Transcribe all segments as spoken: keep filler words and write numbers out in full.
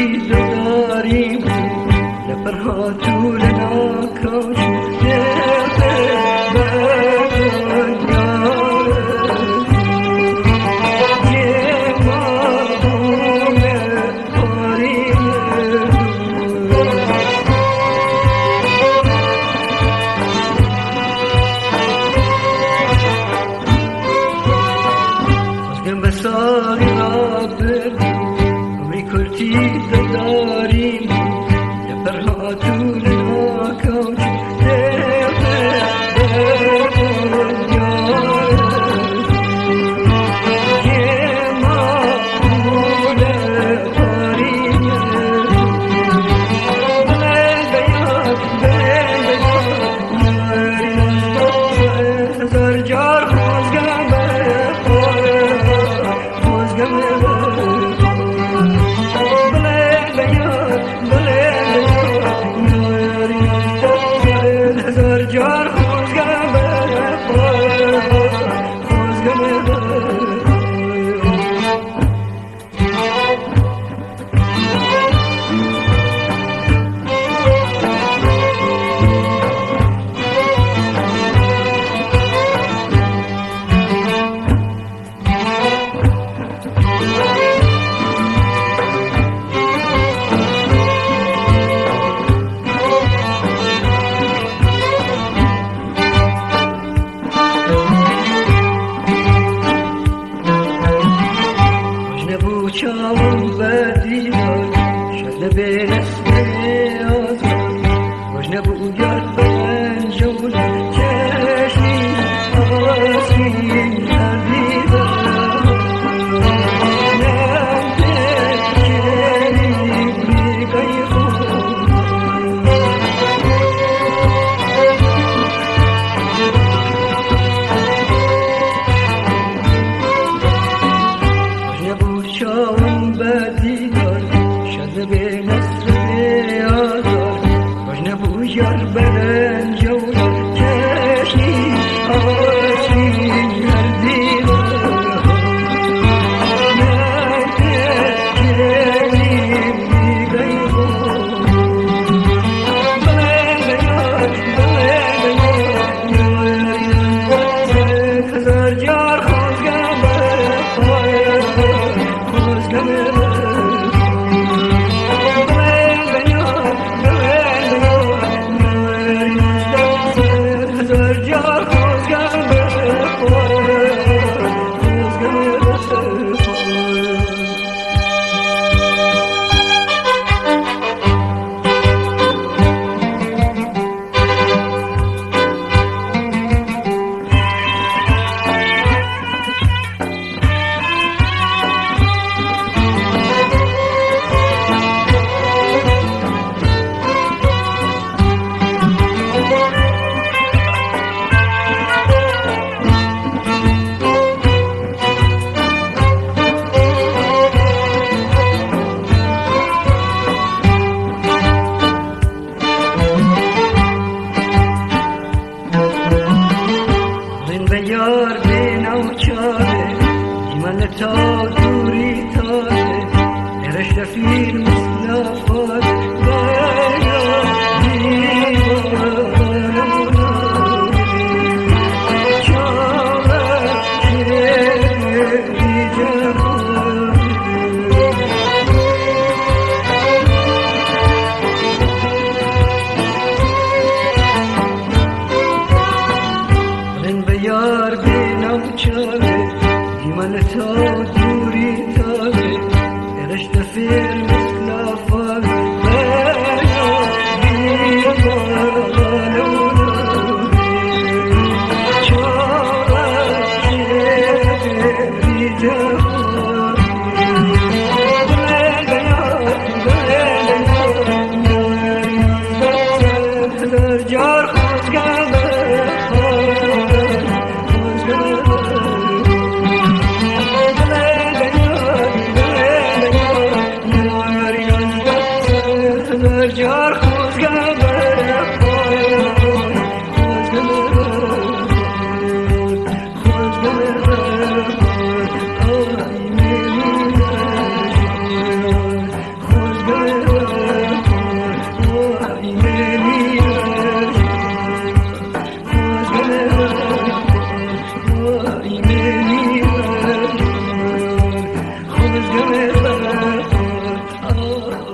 کلتی داریم لپرهاتو لناکاشو کلتی داریم لپرهاتو لناکاشو چاوم بدیدار شد به نسل آزاد وجنب و گرد بلند جول چشمی آسین عزیزار نمته چلی بیگی خود چاوم بدیدار شد به نسل آزار وجنب و یار بلند جول چشمی آسین عزیزار نمته چلی بیگی خود بلند یار بلند یار هزار جار خوزگم یار به نوچاره ایمان تا دوری تاره درش دفیر مثل فاره یار به نوچاره ایمان تا دوری تاره درش دفیر مثل فاره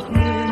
زخم